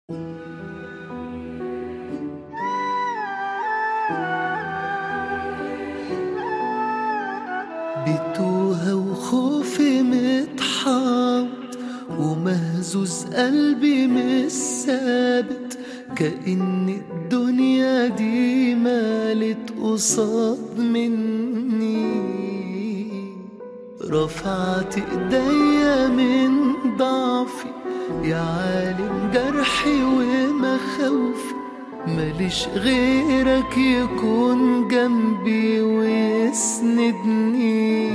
بتوها وخوفي متحاط ومهزوز قلبي مش ثابت، كأن الدنيا دي مالت قصاد مني. رفعت ايديا من ضعفي يا عالم جرحي ومخاوفي، ماليش غيرك يكون جنبي ويسندني.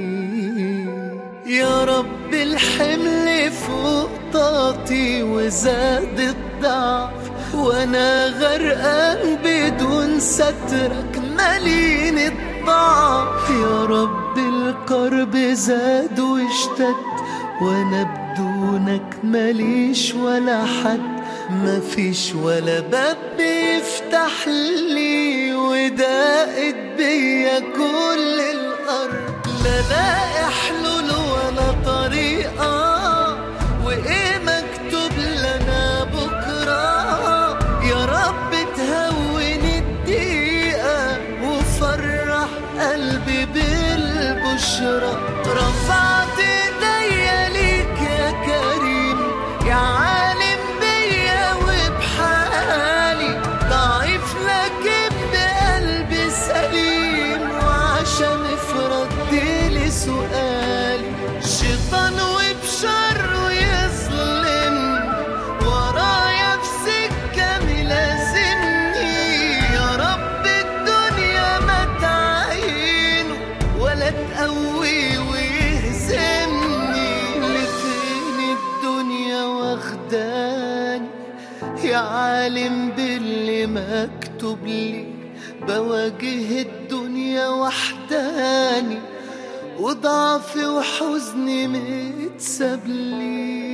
يا رب الحمل فوق طاقتي وزاد الضعف، وانا غرقان بدون سترك مليان الضعف. يا رب الكرب زاد واشتد، وانا بدونك ماليش ولا حد، مفيش ولا باب بيفتح لي، وضاقت بيا كل الارض. لا لاقي حلول ولا طريقة، وايه مكتوب لنا بكرة. يا رب تهون الدقيقة وفرح قلبي بالبشرى. رفعت ايديا ليك يا كريم، يا عالم بيا وبحالي، ضعيف لكن بقلبي سليم، وعشان افردلي سؤالي شيطان وبشره يظلم ورايا في سكة ملازمني. يا رب الدنيا ما تعينه ولا تقوي ويهزمني. لفين الدنيا واخداني يا عالم باللي مكتوب لي، بواجه الدنيا وحداني وضعفي وحزني متسابلي.